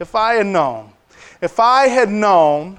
If I had known,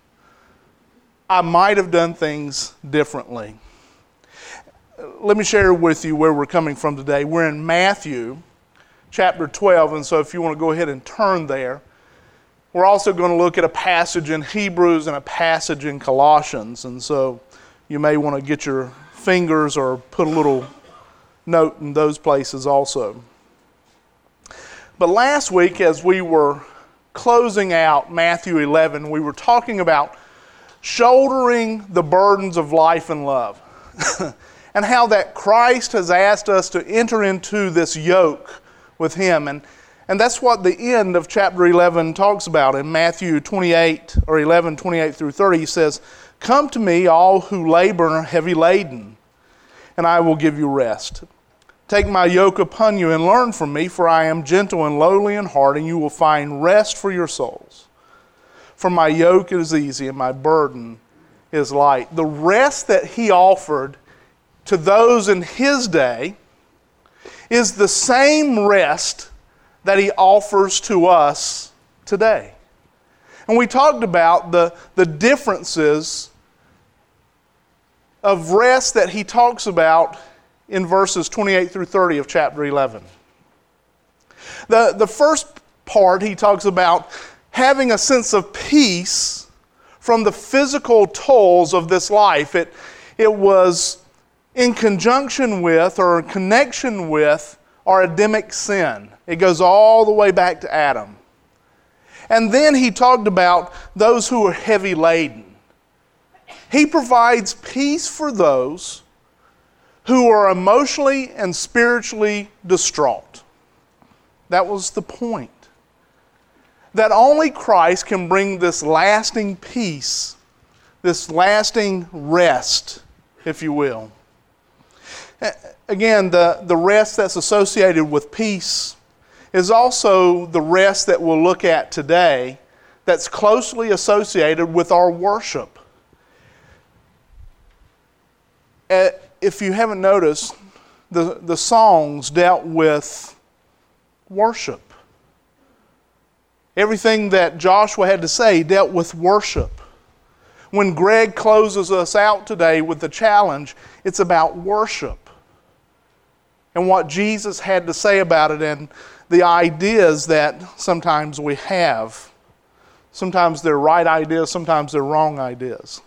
I might have done things differently. Let me share with you where we're coming from today. We're in Matthew chapter 12, and so if you want to go ahead and turn there. We're also going to look at a passage in Hebrews and a passage in Colossians, and so you may want to get your fingers or put a little note in those places also. But last week, as we were closing out Matthew 11, we were talking about shouldering the burdens of life and love and how that Christ has asked us to enter into this yoke with Him. And that's what the end of chapter 11 talks about. In Matthew 28, or 11, 28 through 30, He says, "Come to me, all who labor and are heavy laden, and I will give you rest. Take my yoke upon you and learn from me, for I am gentle and lowly in heart, and you will find rest for your souls. For my yoke is easy and my burden is light." The rest that He offered to those in His day is the same rest that He offers to us today. And we talked about the differences of rest that He talks about in verses 28 through 30 of chapter 11. The first part, He talks about having a sense of peace from the physical tolls of this life. It was in conjunction with, or in connection with, our Adamic sin. It goes all the way back to Adam. And then He talked about those who are heavy laden. He provides peace for those who are emotionally and spiritually distraught. That was the point. That only Christ can bring this lasting peace, this lasting rest, if you will. Again, the rest that's associated with peace is also the rest that we'll look at today that's closely associated with our worship. If you haven't noticed, the songs dealt with worship. Everything that Joshua had to say dealt with worship. When Greg closes us out today with the challenge, it's about worship and what Jesus had to say about it, and the ideas that sometimes we have. Sometimes they're right ideas, sometimes they're wrong ideas.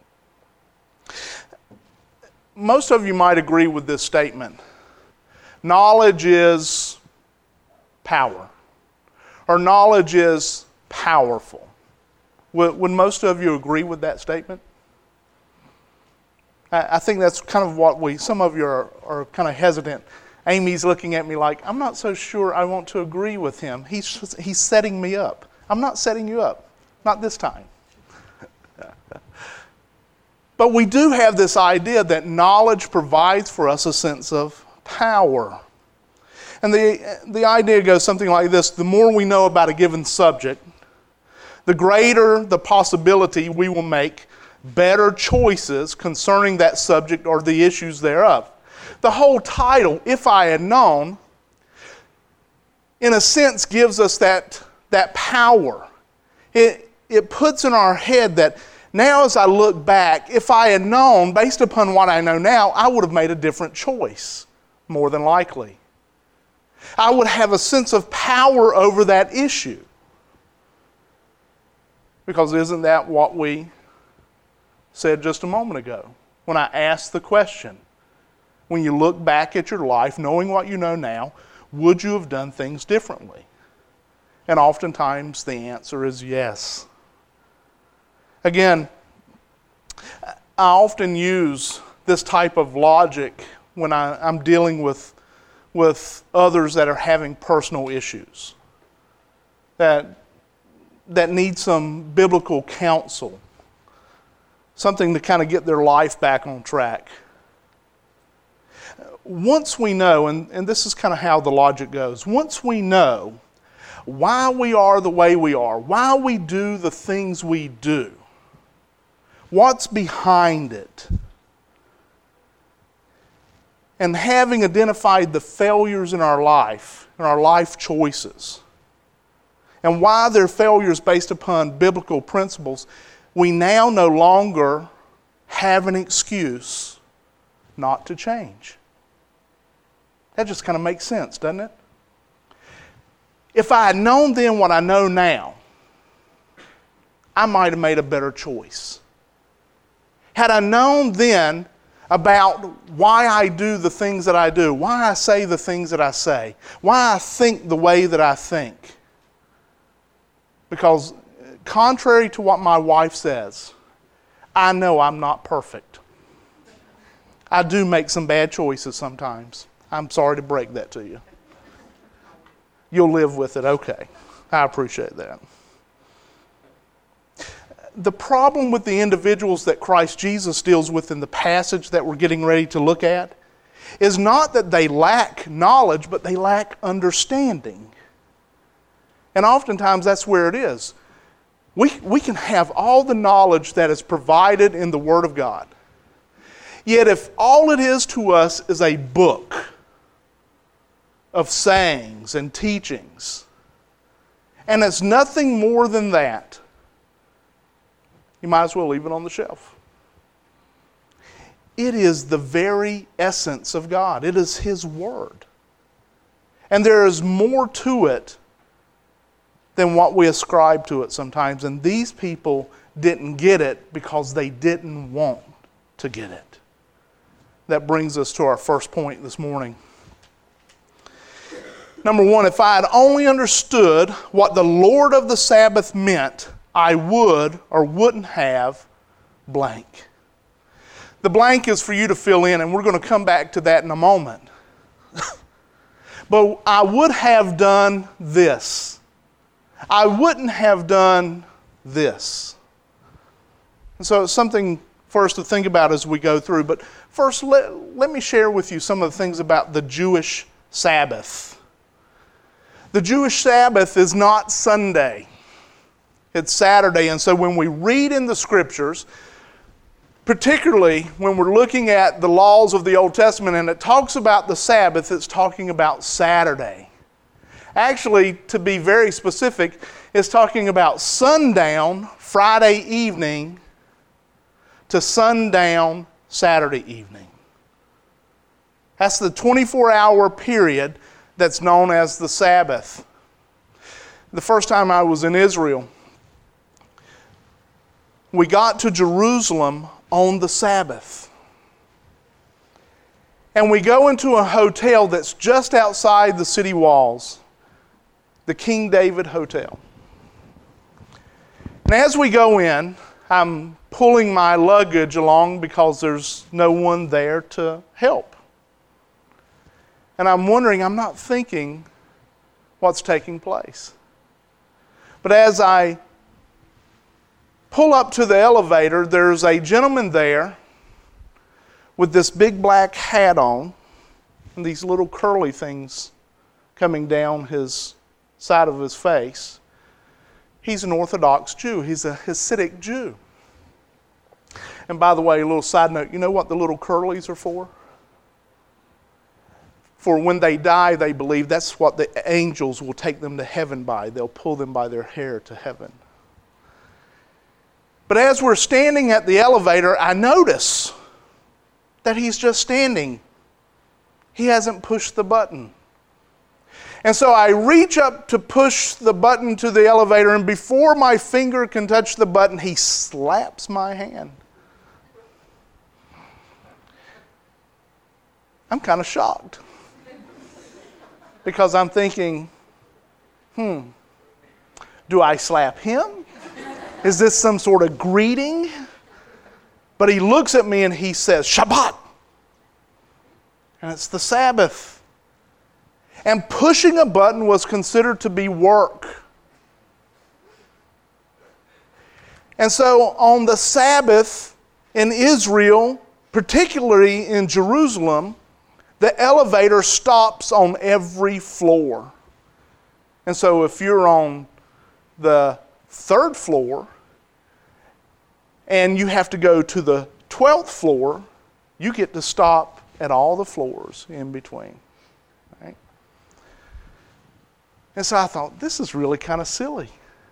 Most of you might agree with this statement. Knowledge is power, or knowledge is powerful. Would most of you agree with that statement? I think that's kind of what some of you are kind of hesitant. Amy's looking at me like, I'm not so sure I want to agree with him. He's setting me up. I'm not setting you up. Not this time. But we do have this idea that knowledge provides for us a sense of power. And the idea goes something like this: the more we know about a given subject, the greater the possibility we will make better choices concerning that subject or the issues thereof. The whole title, If I Had Known, in a sense gives us that power. It puts in our head that now as I look back, if I had known, based upon what I know now, I would have made a different choice, more than likely. I would have a sense of power over that issue. Because isn't that what we said just a moment ago when I asked the question? When you look back at your life, knowing what you know now, would you have done things differently? And oftentimes the answer is yes. Again, I often use this type of logic when I'm dealing with others that are having personal issues, that need some biblical counsel, something to kind of get their life back on track. Once we know, and this is kind of how the logic goes, once we know why we are the way we are, why we do the things we do, what's behind it, and having identified the failures in our life choices, and why their failures based upon biblical principles, we now no longer have an excuse not to change. That just kind of makes sense, doesn't it? If I had known then what I know now, I might have made a better choice. Had I known then about why I do the things that I do, why I say the things that I say, why I think the way that I think. Because contrary to what my wife says, I know I'm not perfect. I do make some bad choices sometimes. I'm sorry to break that to you. You'll live with it, okay. I appreciate that. The problem with the individuals that Christ Jesus deals with in the passage that we're getting ready to look at is not that they lack knowledge, but they lack understanding. And oftentimes that's where it is. We can have all the knowledge that is provided in the Word of God. Yet if all it is to us is a book of sayings and teachings, and it's nothing more than that, you might as well leave it on the shelf. It is the very essence of God. It is His Word. And there is more to it than what we ascribe to it sometimes. And these people didn't get it because they didn't want to get it. That brings us to our first point this morning. Number one, if I had only understood what the Lord of the Sabbath meant, I would or wouldn't have blank. The blank is for you to fill in, and we're going to come back to that in a moment. But I would have done this. I wouldn't have done this. And so it's something for us to think about as we go through. But first, let me share with you some of the things about the Jewish Sabbath. The Jewish Sabbath is not Sunday. It's Saturday. And so when we read in the Scriptures, particularly when we're looking at the laws of the Old Testament and it talks about the Sabbath, it's talking about Saturday. Actually, to be very specific, it's talking about sundown Friday evening to sundown Saturday evening. That's the 24-hour period that's known as the Sabbath. The first time I was in Israel, we got to Jerusalem on the Sabbath. And we go into a hotel that's just outside the city walls, the King David Hotel. And as we go in, I'm pulling my luggage along because there's no one there to help. And I'm wondering, I'm not thinking what's taking place. But as I pull up to the elevator, there's a gentleman there with this big black hat on and these little curly things coming down his side of his face. He's an Orthodox Jew. He's a Hasidic Jew. And by the way, a little side note, you know what the little curlies are for? For when they die, they believe that's what the angels will take them to heaven by. They'll pull them by their hair to heaven. But as we're standing at the elevator, I notice that he's just standing. He hasn't pushed the button. And so I reach up to push the button to the elevator, and before my finger can touch the button, he slaps my hand. I'm kind of shocked. Because I'm thinking, do I slap him? Is this some sort of greeting? But he looks at me and he says, Shabbat. And it's the Sabbath. And pushing a button was considered to be work. And so on the Sabbath in Israel, particularly in Jerusalem, the elevator stops on every floor. And so if you're on the 3rd floor and you have to go to the 12th floor, you get to stop at all the floors in between. Right? And so I thought, this is really kind of silly.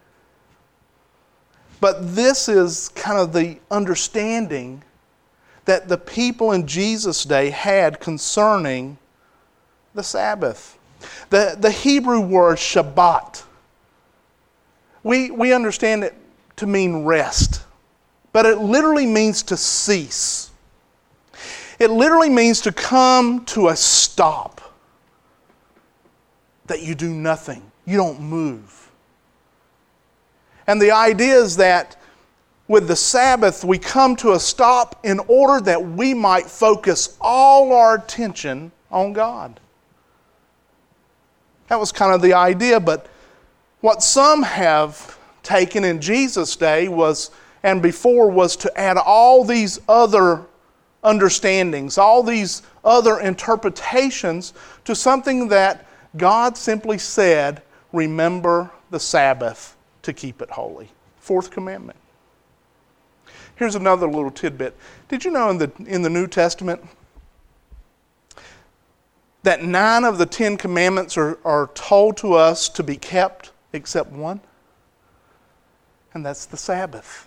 But this is kind of the understanding that the people in Jesus' day had concerning the Sabbath. The Hebrew word Shabbat, we understand it to mean rest, but it literally means to cease. It literally means to come to a stop, that you do nothing, you don't move. And the idea is that with the Sabbath, we come to a stop in order that we might focus all our attention on God. That was kind of the idea, but what some have taken in Jesus' day was, and before, was to add all these other understandings, all these other interpretations to something that God simply said, remember the Sabbath to keep it holy. Fourth commandment. Here's another little tidbit. Did you know in the New Testament that 9 of the 10 commandments are told to us to be kept except one? And that's the Sabbath.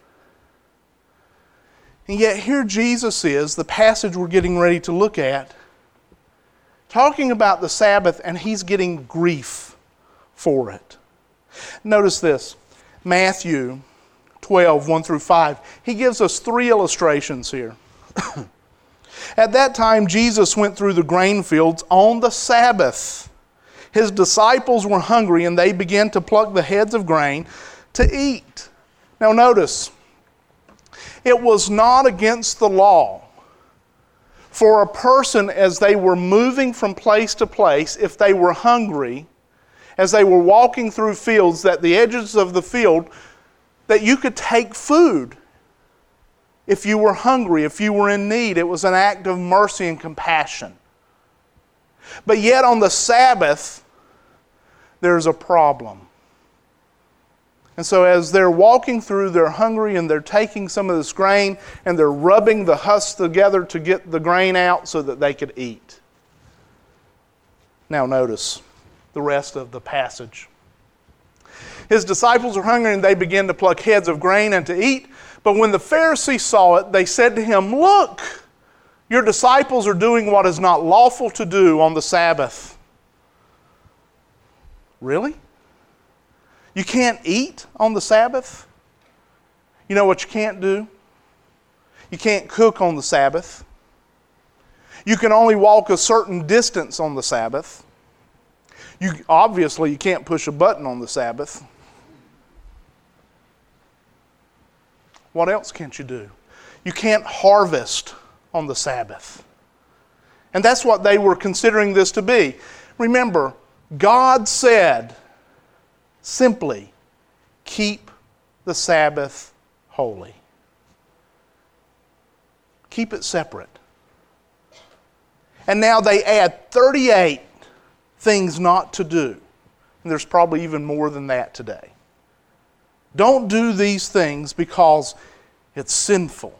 And yet here Jesus is, the passage we're getting ready to look at, talking about the Sabbath, and he's getting grief for it. Notice this, Matthew 12, 1 through 5. He gives us 3 illustrations here. At that time, Jesus went through the grain fields on the Sabbath. His disciples were hungry, and they began to pluck the heads of grain to eat. Now notice, it was not against the law for a person, as they were moving from place to place, if they were hungry, as they were walking through fields, that the edges of the field, that you could take food if you were hungry, if you were in need. It was an act of mercy and compassion. But yet on the Sabbath, there's a problem. And so as they're walking through, they're hungry and they're taking some of this grain and they're rubbing the husks together to get the grain out so that they could eat. Now notice the rest of the passage. His disciples are hungry and they begin to pluck heads of grain and to eat. But when the Pharisees saw it, they said to him, "Look, your disciples are doing what is not lawful to do on the Sabbath." Really? You can't eat on the Sabbath? You know what you can't do? You can't cook on the Sabbath. You can only walk a certain distance on the Sabbath. Obviously, you can't push a button on the Sabbath. What else can't you do? You can't harvest on the Sabbath. And that's what they were considering this to be. Remember, God said, simply, keep the Sabbath holy. Keep it separate. And now they add 38 things not to do. And there's probably even more than that today. Don't do these things because it's sinful.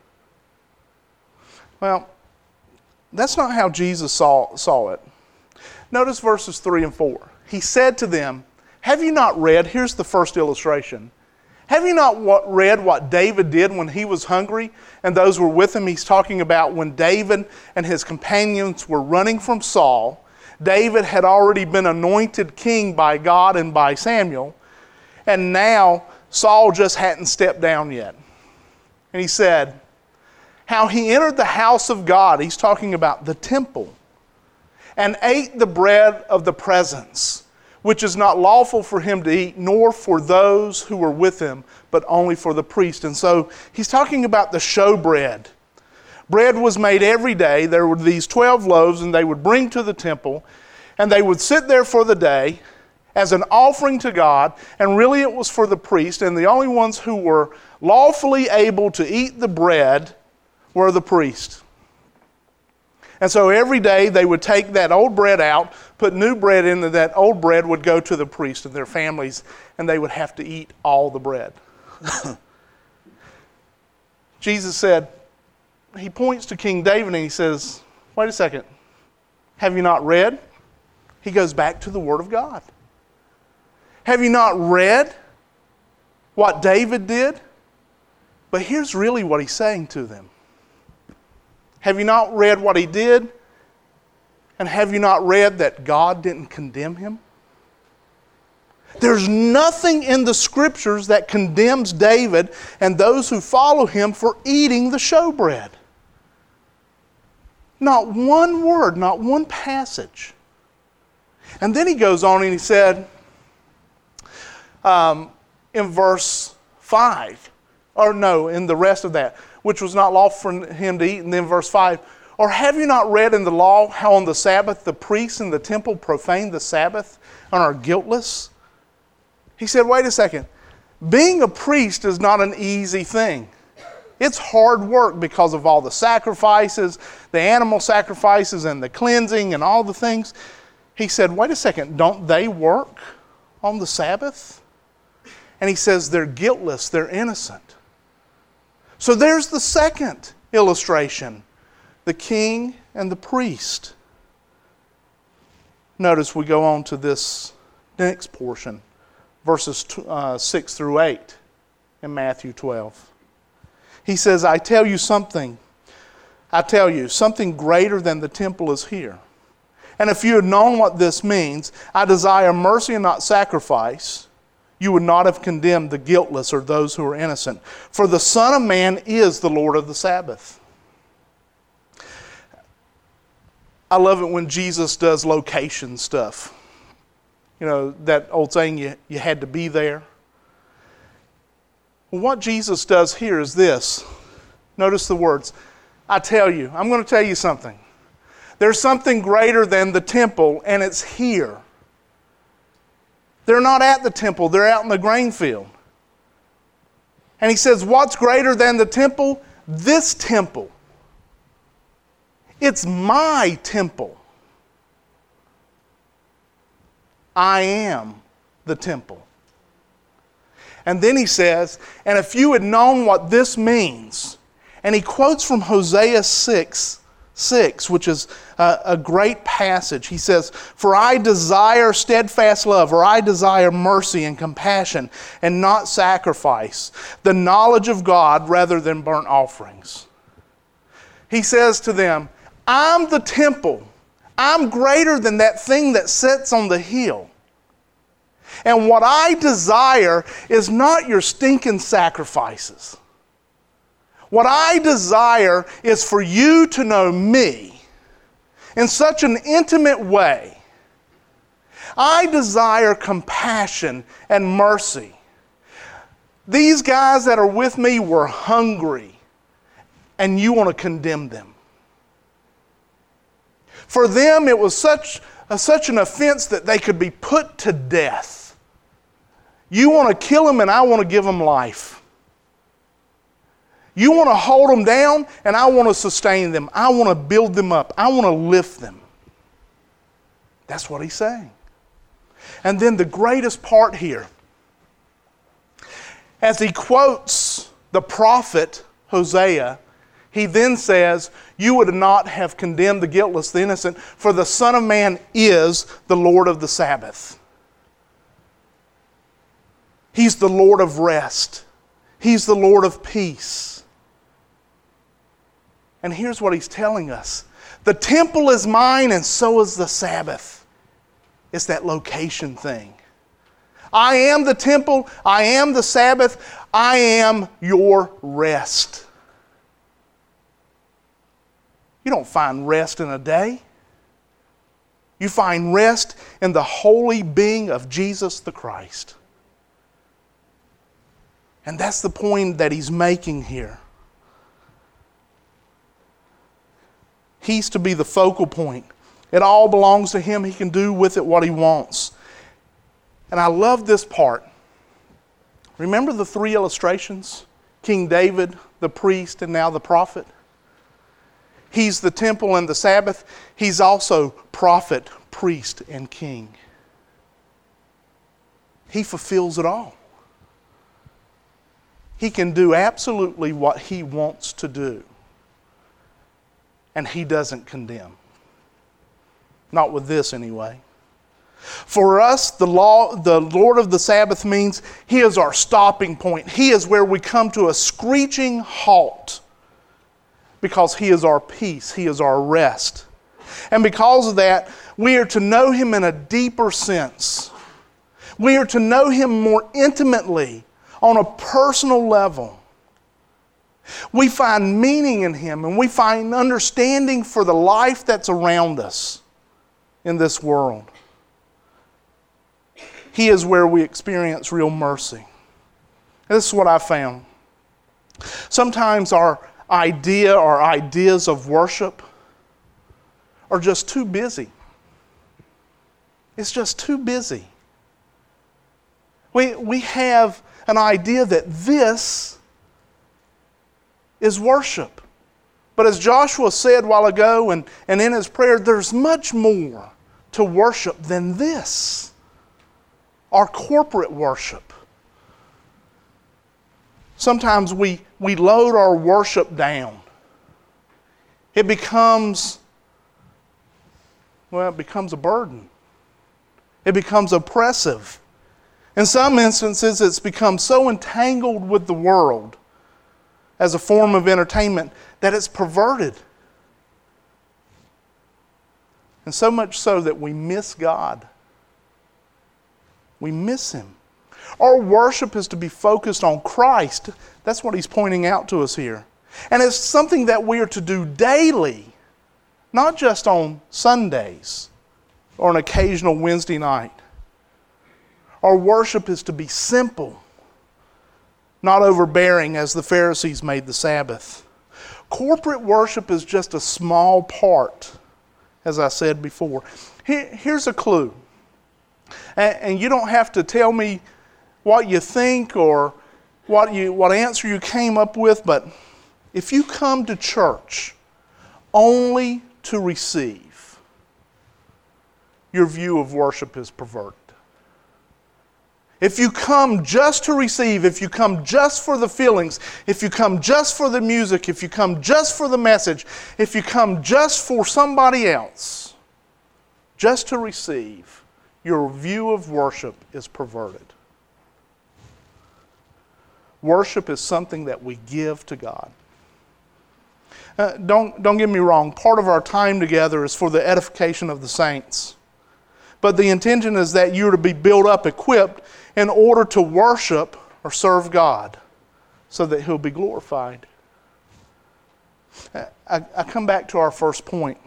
Well, that's not how Jesus saw it. Notice verses 3 and 4. He said to them, have you not read, here's the first illustration. Have you not read what David did when he was hungry and those were with him? He's talking about when David and his companions were running from Saul. David had already been anointed king by God and by Samuel. And now Saul just hadn't stepped down yet. And he said, how he entered the house of God, he's talking about the temple, and ate the bread of the presence, which is not lawful for him to eat, nor for those who were with him, but only for the priest. And so he's talking about the showbread. Bread was made every day. There were these 12 loaves, and they would bring to the temple, and they would sit there for the day as an offering to God, and really it was for the priest, and the only ones who were lawfully able to eat the bread were the priest. And so every day they would take that old bread out, put new bread in, and that old bread would go to the priest and their families, and they would have to eat all the bread. Jesus said, he points to King David and he says, wait a second, have you not read? He goes back to the Word of God. Have you not read what David did? But here's really what he's saying to them. Have you not read what he did? And have you not read that God didn't condemn him? There's nothing in the Scriptures that condemns David and those who follow him for eating the showbread. Not one word, not one passage. And then he goes on and he said, in verse 5, or no, in the rest of that, which was not lawful for him to eat, and then verse 5, or have you not read in the law how on the Sabbath the priests in the temple profane the Sabbath and are guiltless? He said, wait a second. Being a priest is not an easy thing. It's hard work because of all the sacrifices, the animal sacrifices and the cleansing and all the things. He said, wait a second, don't they work on the Sabbath? And he says they're guiltless, they're innocent. So there's the second illustration, the king and the priest. Notice we go on to this next portion, verses 6 through 8 in Matthew 12. He says, I tell you, something greater than the temple is here. And if you had known what this means, I desire mercy and not sacrifice, you would not have condemned the guiltless or those who are innocent. For the Son of Man is the Lord of the Sabbath. I love it when Jesus does location stuff. You know, that old saying, you had to be there. Well, what Jesus does here is this. Notice the words. I tell you, I'm going to tell you something. There's something greater than the temple, and it's here. They're not at the temple, they're out in the grain field. And he says, what's greater than the temple? This temple. It's my temple. I am the temple. And then he says, and if you had known what this means, and he quotes from Hosea 6, which is a great passage. He says, for I desire steadfast love, or I desire mercy and compassion, and not sacrifice, the knowledge of God rather than burnt offerings. He says to them, I'm the temple. I'm greater than that thing that sits on the hill. And what I desire is not your stinking sacrifices. What I desire is for you to know me in such an intimate way. I desire compassion and mercy. These guys that are with me were hungry, and you want to condemn them. For them, it was such an offense that they could be put to death. You want to kill them, and I want to give them life. You want to hold them down, and I want to sustain them. I want to build them up. I want to lift them. That's what he's saying. And then the greatest part here, as he quotes the prophet Hosea, he then says, you would not have condemned the guiltless, the innocent, for the Son of Man is the Lord of the Sabbath. He's the Lord of rest. He's the Lord of peace. And here's what he's telling us. The temple is mine, and so is the Sabbath. It's that location thing. I am the temple. I am the Sabbath. I am your rest. You don't find rest in a day. You find rest in the holy being of Jesus the Christ. And that's the point that he's making here. He's to be the focal point. It all belongs to him. He can do with it what he wants. And I love this part. Remember the three illustrations? King David, the priest, and now the prophet. He's the temple and the Sabbath. He's also prophet, priest, and king. He fulfills it all. He can do absolutely what he wants to do. And he doesn't condemn. Not with this anyway. For us, the Lord of the Sabbath means He is our stopping point. He is where we come to a screeching halt because He is our peace. He is our rest. And because of that, we are to know Him in a deeper sense. We are to know Him more intimately on a personal level. We find meaning in Him and we find understanding for the life that's around us in this world. He is where we experience real mercy. This is what I found. Sometimes our ideas of worship are just too busy. It's just too busy. We have an idea that this is worship. But as Joshua said a while ago and in his prayer, there's much more to worship than this. Our corporate worship. Sometimes we load our worship down. It becomes a burden. It becomes oppressive. In some instances, it's become so entangled with the world as a form of entertainment that it's perverted. And so much so that we miss God. We miss Him. Our worship is to be focused on Christ. That's what He's pointing out to us here. And it's something that we are to do daily, not just on Sundays or an occasional Wednesday night. Our worship is to be simple, not overbearing as the Pharisees made the Sabbath. Corporate worship is just a small part, as I said before. Here's a clue. And you don't have to tell me what you think or what answer you came up with, but if you come to church only to receive, your view of worship is perverted. If you come just to receive, if you come just for the feelings, if you come just for the music, if you come just for the message, if you come just for somebody else, just to receive, your view of worship is perverted. Worship is something that we give to God. Don't get me wrong, part of our time together is for the edification of the saints. But the intention is that you're to be built up, equipped, in order to worship or serve God so that He'll be glorified. I come back to our first point.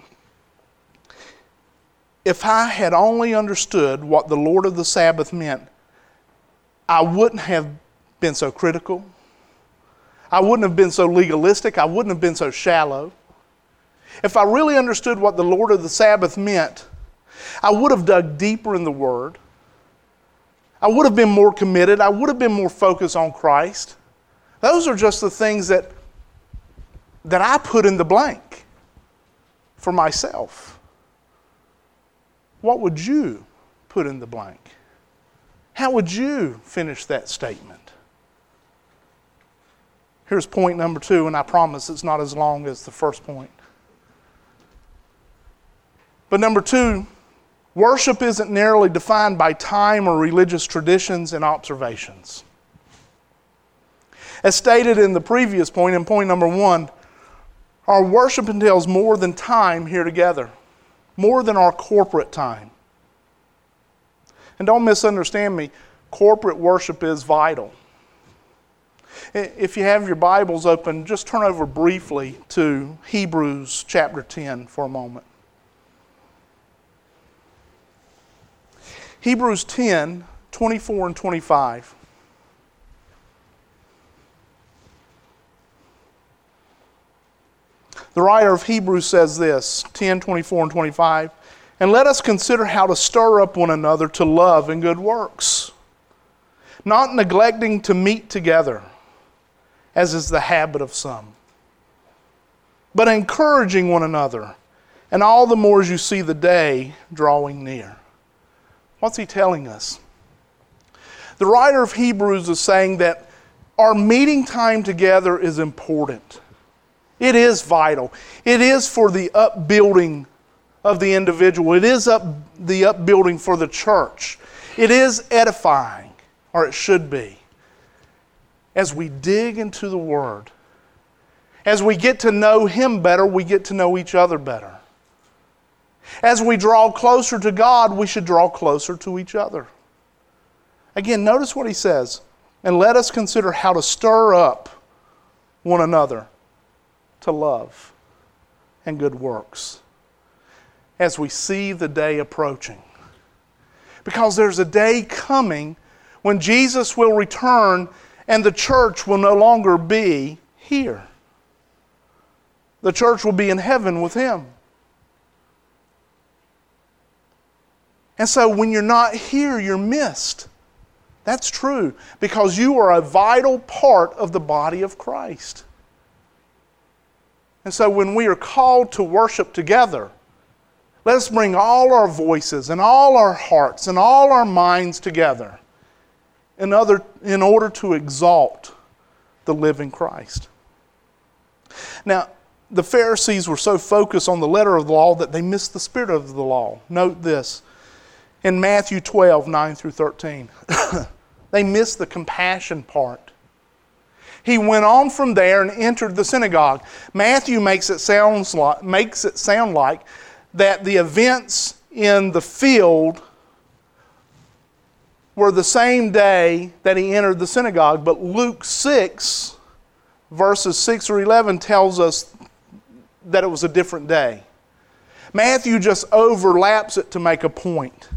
If I had only understood what the Lord of the Sabbath meant, I wouldn't have been so critical. I wouldn't have been so legalistic. I wouldn't have been so shallow. If I really understood what the Lord of the Sabbath meant, I would have dug deeper in the Word. I would have been more committed. I would have been more focused on Christ. Those are just the things that I put in the blank for myself. What would you put in the blank? How would you finish that statement? Here's point number 2, and I promise it's not as long as the first point. But number 2, worship isn't narrowly defined by time or religious traditions and observations. As stated in the previous point, in point number 1, our worship entails more than time here together, more than our corporate time. And don't misunderstand me, corporate worship is vital. If you have your Bibles open, just turn over briefly to Hebrews chapter 10 for a moment. Hebrews 10, 24 and 25. The writer of Hebrews says this, 10, 24 and 25, "And let us consider how to stir up one another to love and good works, not neglecting to meet together, as is the habit of some, but encouraging one another, and all the more as you see the day drawing near." What's he telling us? The writer of Hebrews is saying that our meeting time together is important. It is vital. It is for the upbuilding of the individual. It is the upbuilding for the church. It is edifying, or it should be. As we dig into the Word, as we get to know Him better, we get to know each other better. As we draw closer to God, we should draw closer to each other. Again, notice what he says. And let us consider how to stir up one another to love and good works as we see the day approaching. Because there's a day coming when Jesus will return and the church will no longer be here. The church will be in heaven with Him. And so when you're not here, you're missed. That's true, because you are a vital part of the body of Christ. And so when we are called to worship together, let us bring all our voices and all our hearts and all our minds together in order to exalt the living Christ. Now, the Pharisees were so focused on the letter of the law that they missed the spirit of the law. Note this. In Matthew 12, 9 through 13, they missed the compassion part. He went on from there and entered the synagogue. Matthew makes it sound like that the events in the field were the same day that he entered the synagogue, but Luke 6, verses 6 or 11 tells us that it was a different day. Matthew just overlaps it to make a point.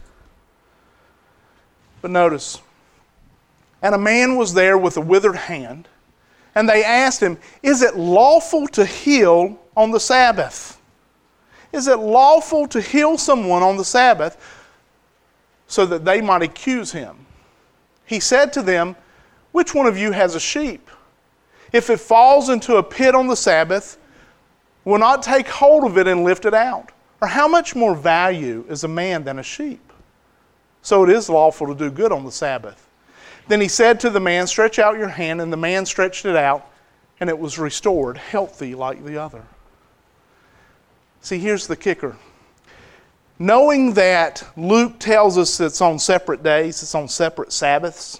But notice, and a man was there with a withered hand, and they asked him, is it lawful to heal on the Sabbath? Is it lawful to heal someone on the Sabbath? So that they might accuse him. He said to them, which one of you has a sheep? If it falls into a pit on the Sabbath, will not take hold of it and lift it out? Or how much more value is a man than a sheep? So it is lawful to do good on the Sabbath. Then he said to the man, stretch out your hand, and the man stretched it out, and it was restored, healthy like the other. See, here's the kicker. Knowing that Luke tells us it's on separate days, it's on separate Sabbaths,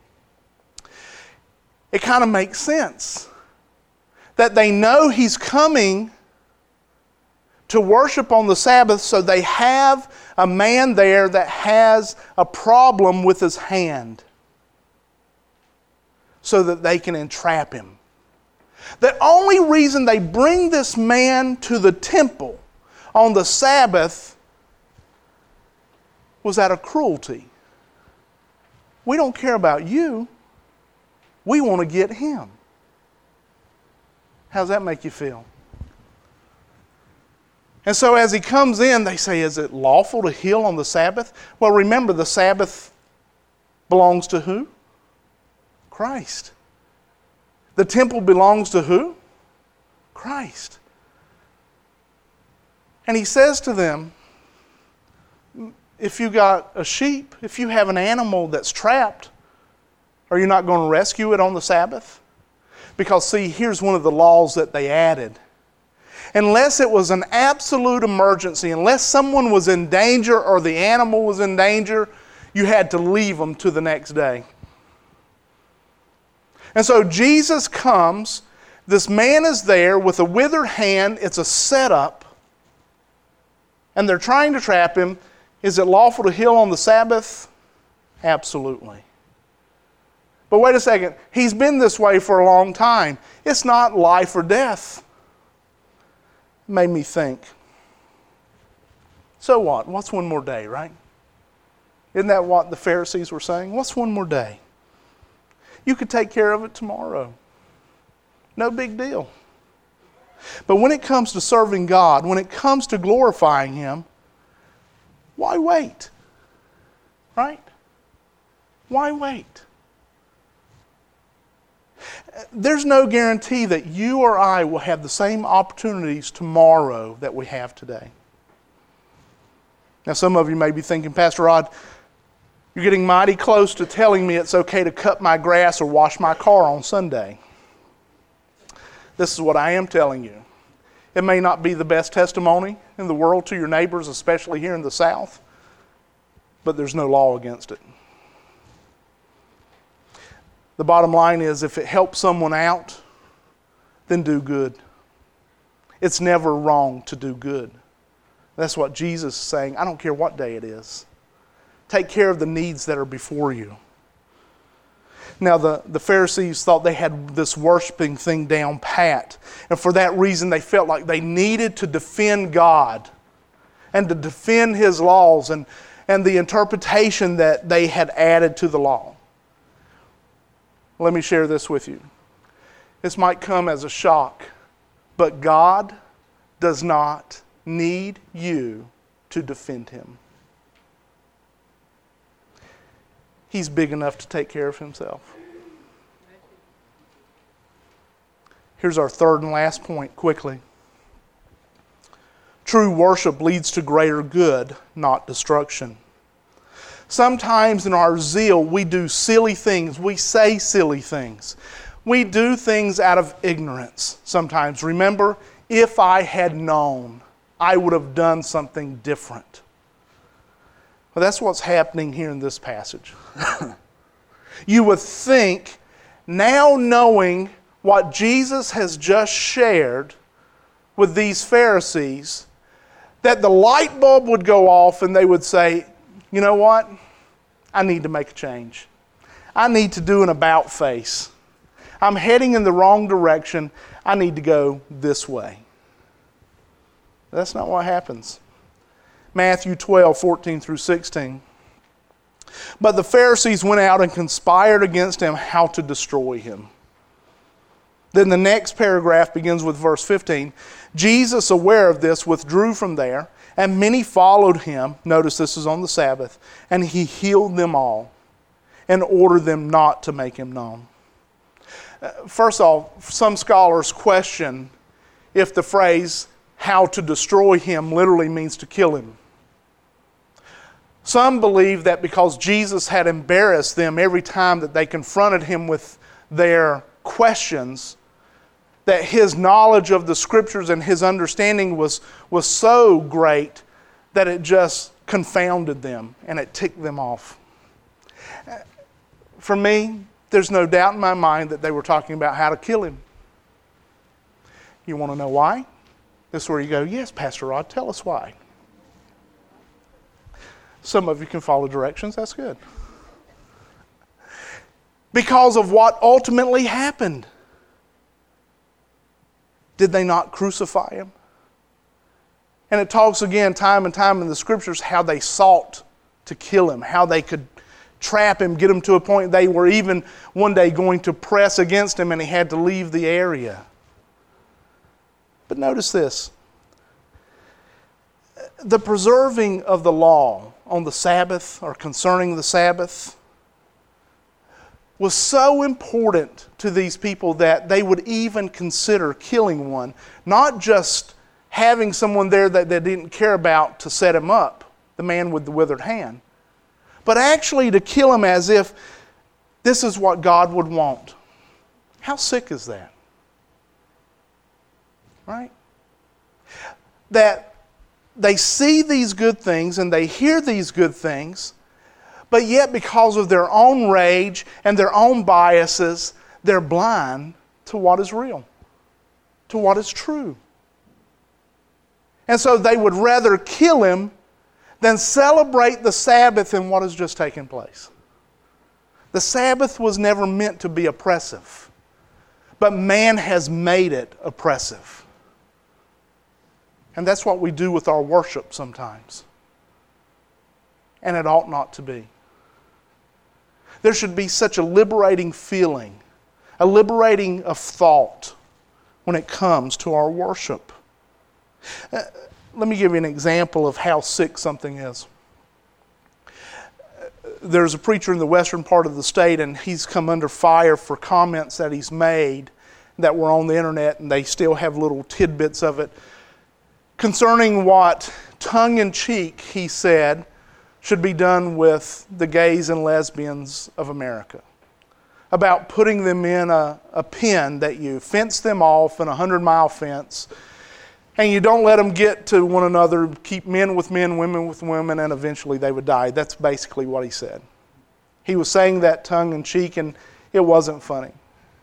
it kind of makes sense. That they know he's coming to worship on the Sabbath, so they have a man there that has a problem with his hand so that they can entrap him. The only reason they bring this man to the temple on the Sabbath was out of cruelty. We don't care about you. We want to get him. How does that make you feel? And so as he comes in, they say, is it lawful to heal on the Sabbath? Well, remember, the Sabbath belongs to who? Christ. The temple belongs to who? Christ. And he says to them, if you got a sheep, if you have an animal that's trapped, are you not going to rescue it on the Sabbath? Because see, here's one of the laws that they added. Unless it was an absolute emergency, unless someone was in danger or the animal was in danger, you had to leave them to the next day. And so Jesus comes, this man is there with a withered hand, it's a setup, and they're trying to trap him. Is it lawful to heal on the Sabbath? Absolutely. But wait a second, he's been this way for a long time. It's not life or death. It made me think, so what? What's one more day, right? Isn't that what the Pharisees were saying? What's one more day? You could take care of it tomorrow. No big deal. But when it comes to serving God, when it comes to glorifying Him, why wait? Right? Why wait? There's no guarantee that you or I will have the same opportunities tomorrow that we have today. Now, some of you may be thinking, Pastor Rod, you're getting mighty close to telling me it's okay to cut my grass or wash my car on Sunday. This is what I am telling you. It may not be the best testimony in the world to your neighbors, especially here in the South, but there's no law against it. The bottom line is, if it helps someone out, then do good. It's never wrong to do good. That's what Jesus is saying. I don't care what day it is. Take care of the needs that are before you. Now, the Pharisees thought they had this worshiping thing down pat. And for that reason, they felt like they needed to defend God and to defend His laws and the interpretation that they had added to the law. Let me share this with you. This might come as a shock, but God does not need you to defend Him. He's big enough to take care of Himself. Here's our third and last point, quickly. True worship leads to greater good, not destruction. Sometimes in our zeal, we do silly things. We say silly things. We do things out of ignorance sometimes. Remember, if I had known, I would have done something different. Well, that's what's happening here in this passage. You would think, now knowing what Jesus has just shared with these Pharisees, that the light bulb would go off and they would say, you know what? I need to make a change. I need to do an about face. I'm heading in the wrong direction. I need to go this way. That's not what happens. Matthew 12, 14 through 16. But the Pharisees went out and conspired against Him how to destroy Him. Then the next paragraph begins with verse 15. Jesus, aware of this, withdrew from there, and many followed Him. Notice this is on the Sabbath. And He healed them all and ordered them not to make Him known. First off, some scholars question if the phrase, how to destroy Him, literally means to kill Him. Some believe that because Jesus had embarrassed them every time that they confronted Him with their questions, that His knowledge of the Scriptures and His understanding was so great that it just confounded them and it ticked them off. For me, there's no doubt in my mind that they were talking about how to kill Him. You want to know why? This is where you go, yes, Pastor Rod, tell us why. Some of you can follow directions, that's good. Because of what ultimately happened. Did they not crucify Him? And it talks again time and time in the Scriptures how they sought to kill Him, how they could trap Him, get Him to a point they were even one day going to press against Him and He had to leave the area. But notice this. The preserving of the law on the Sabbath or concerning the Sabbath was so important to these people that they would even consider killing one, not just having someone there that they didn't care about to set him up, the man with the withered hand, but actually to kill him as if this is what God would want. How sick is that? Right? That they see these good things and they hear these good things, but yet because of their own rage and their own biases, they're blind to what is real, to what is true. And so they would rather kill Him than celebrate the Sabbath and what has just taken place. The Sabbath was never meant to be oppressive, but man has made it oppressive. And that's what we do with our worship sometimes. And it ought not to be. There should be such a liberating feeling, a liberating of thought when it comes to our worship. Let me give you an example of how sick something is. There's a preacher in the western part of the state, and he's come under fire for comments that he's made that were on the internet, and they still have little tidbits of it, concerning what tongue-in-cheek he said should be done with the gays and lesbians of America. About putting them in a pen that you fence them off in a 100-mile fence And you don't let them get to one another, keep men with men, women with women, and eventually they would die. That's basically what he said. He was saying that tongue in cheek, and it wasn't funny.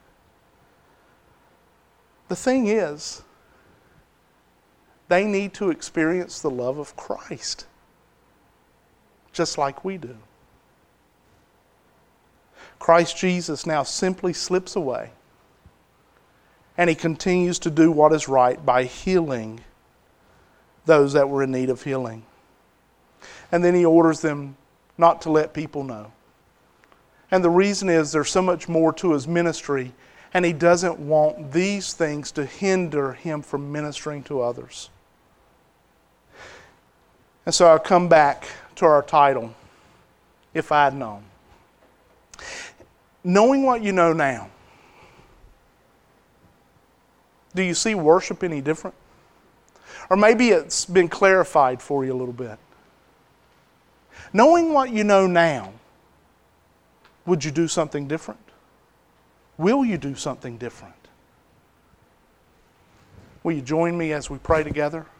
The thing is, they need to experience the love of Christ, just like we do. Christ Jesus now simply slips away, and he continues to do what is right by healing those that were in need of healing. And then he orders them not to let people know. And the reason is there's so much more to his ministry, and he doesn't want these things to hinder him from ministering to others. And so I come back to our title, If I Had Known. Knowing what you know now, do you see worship any different? Or maybe it's been clarified for you a little bit. Knowing what you know now, would you do something different? Will you do something different? Will you join me as we pray together?